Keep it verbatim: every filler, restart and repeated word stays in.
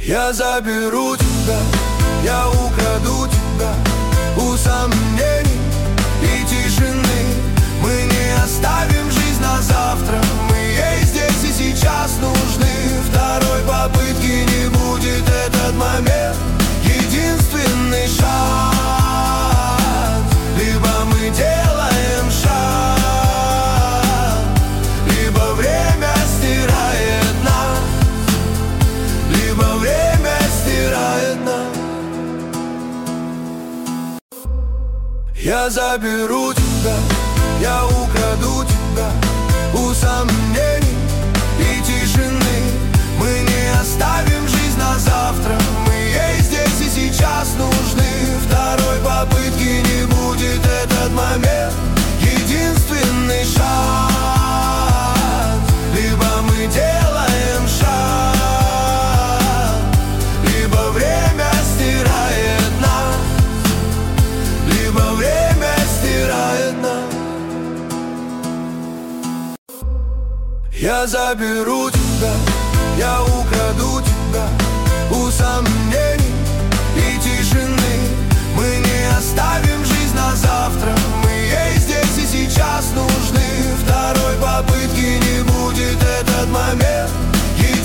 Я заберу тебя, я украду тебя у сомнений и тишины. Мы не оставим жизнь на завтра, мы ей здесь и сейчас нужны. Второй попытки не будет, этот момент единственный шанс. Либо мы делаем шаг, либо время стирает нас, либо время стирает нас. Я заберу тебя, я украду тебя у сомнений и тишины. Мы не оставим жизнь на завтра, мы ей здесь и сейчас нужны. Второй попытки не будет, этот момент единственный шанс. Либо мы делаем шаг, либо время стирает нас, либо время стирает нас. Я заберу тебя,